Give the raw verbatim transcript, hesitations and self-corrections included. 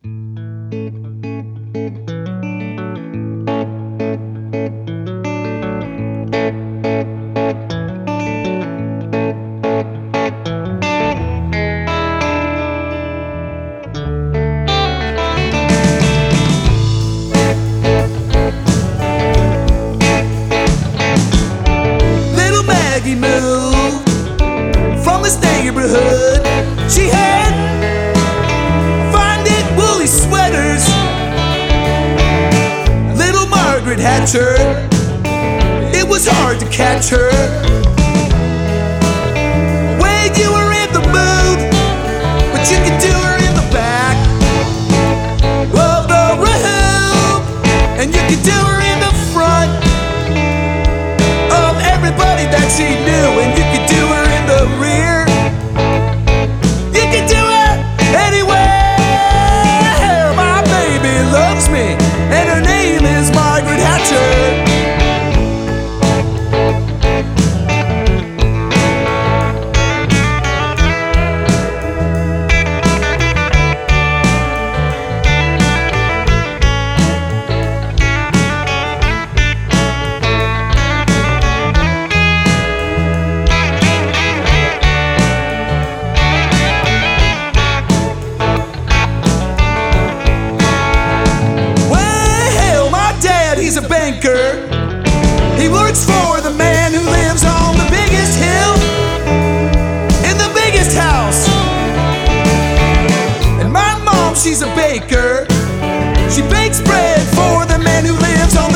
Maggie moved from this neighborhood. She had fine knit woolly sweaters. Little Margaret Hatcher, it was hard to catch her. When you were in the mood, but you could do her in the back of the room, and you could do her in the front of everybody that she knew, and you could do her in the rear. You could do her anywhere. My baby loves me, and her name is Margaret Hatcher. He's a banker. He works for the man who lives on the biggest hill in the biggest house. And my mom, she's a baker. She bakes bread for the man who lives on the